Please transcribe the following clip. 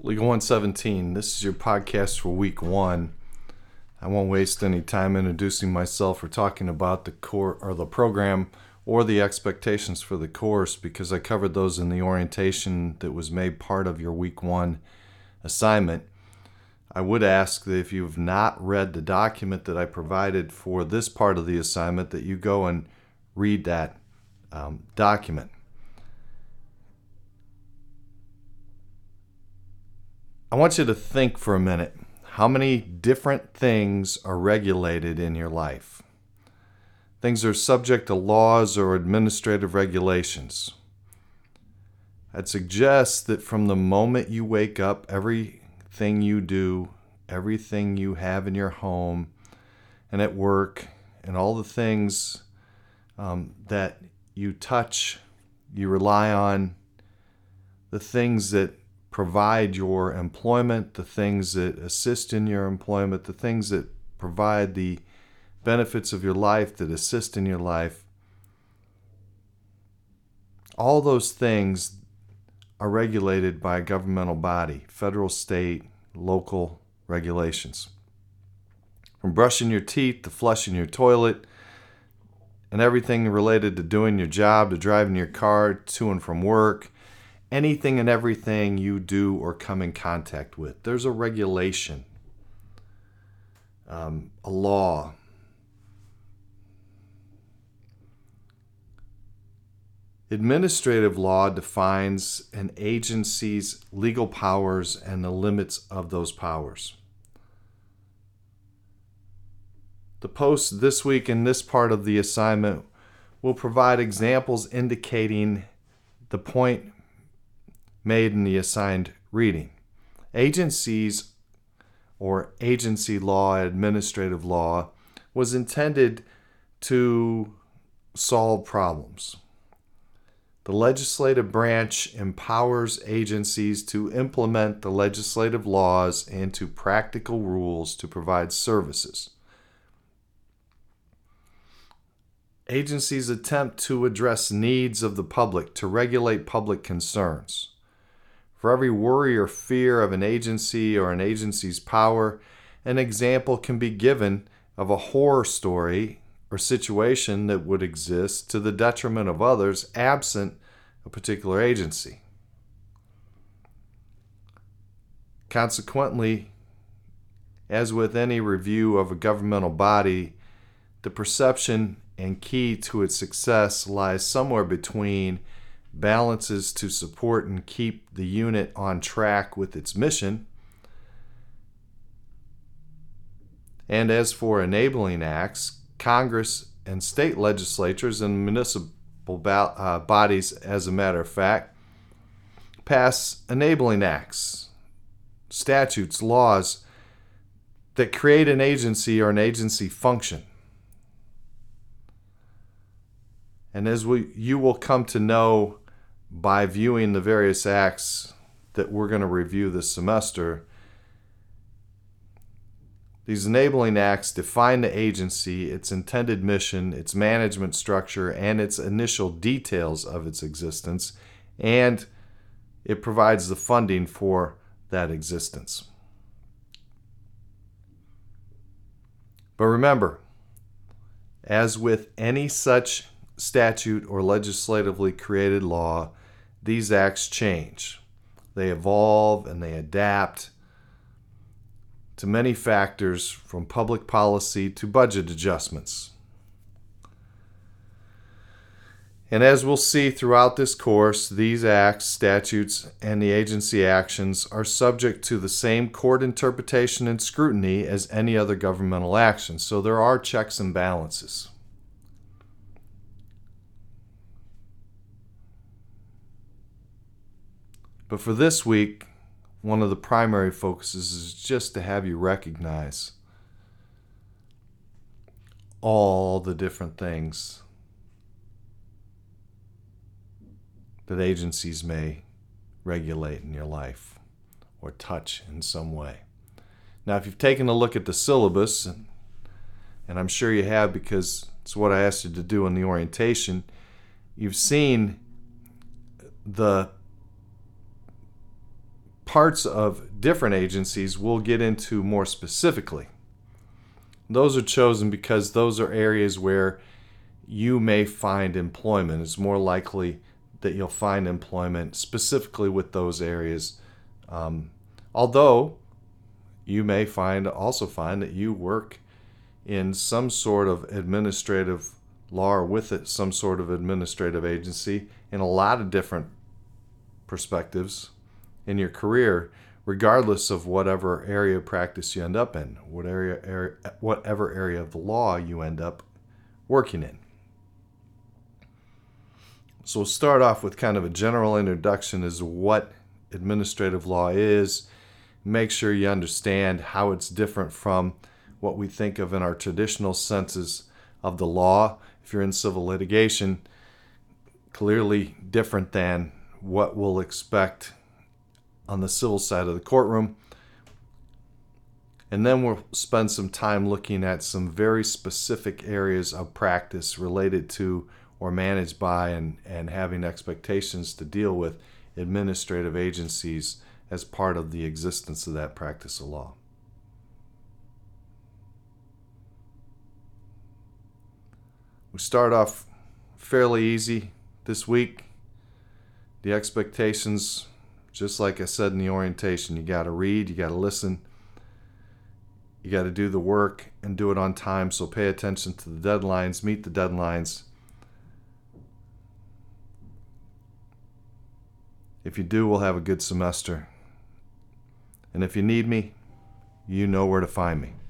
Legal 117, this is your podcast for week one. I won't waste any time introducing myself or talking about the core or the program or the expectations for the course because I covered those in the orientation that was made part of your week one assignment. I would ask that if you've not read the document that I provided for this part of the assignment, that you go and read that document. I want you to think for a minute, how many different things are regulated in your life? Things are subject to laws or administrative regulations. I'd suggest that from the moment you wake up, everything you do, everything you have in your home and at work, and all the things that you touch, you rely on, the things that provide your employment, the things that assist in your employment, the things that provide the benefits of your life, that assist in your life. All those things are regulated by a governmental body, federal, state, local regulations. From brushing your teeth to flushing your toilet and everything related to doing your job, to driving your car to and from work, anything and everything you do or come in contact with. There's a regulation, a law. Administrative law defines an agency's legal powers and the limits of those powers. The post this week in this part of the assignment will provide examples indicating the point made in the assigned reading. Agencies or agency law, administrative law, was intended to solve problems. The legislative branch empowers agencies to implement the legislative laws into practical rules to provide services. Agencies attempt to address needs of the public, to regulate public concerns. For every worry or fear of an agency or an agency's power, an example can be given of a horror story or situation that would exist to the detriment of others absent a particular agency. Consequently, as with any review of a governmental body, the perception and key to its success lies somewhere between balances to support and keep the unit on track with its mission. And as for enabling acts, Congress and state legislatures and municipal bodies, as a matter of fact, pass enabling acts, statutes, laws that create an agency or an agency function. And as you will come to know by viewing the various acts that we're going to review this semester, these enabling acts define the agency, its intended mission, its management structure, and its initial details of its existence, and it provides the funding for that existence. But remember, as with any such statute or legislatively created law, these acts change. They evolve and they adapt to many factors, from public policy to budget adjustments. And as we'll see throughout this course, these acts, statutes, and the agency actions are subject to the same court interpretation and scrutiny as any other governmental action. So there are checks and balances. But for this week, one of the primary focuses is just to have you recognize all the different things that agencies may regulate in your life or touch in some way. Now, if you've taken a look at the syllabus, and I'm sure you have because it's what I asked you to do in the orientation, you've seen the parts of different agencies we'll get into more specifically. Those are chosen because those are areas where you may find employment. It's more likely that you'll find employment specifically with those areas. Although you may also find that you work in some sort of administrative law or with it, some sort of administrative agency in a lot of different perspectives in your career, regardless of whatever area of practice you end up in, whatever area of the law you end up working in. So we'll start off with kind of a general introduction as to what administrative law is. Make sure you understand how it's different from what we think of in our traditional senses of the law. If you're in civil litigation, clearly different than what we'll expect on the civil side of the courtroom. And then we'll spend some time looking at some very specific areas of practice related to or managed by and having expectations to deal with administrative agencies as part of the existence of that practice of law. We start off fairly easy this week. The expectations, just like I said in the orientation, you got to read, you got to listen, you got to do the work and do it on time. So pay attention to the deadlines, meet the deadlines. If you do, we'll have a good semester. And if you need me, you know where to find me.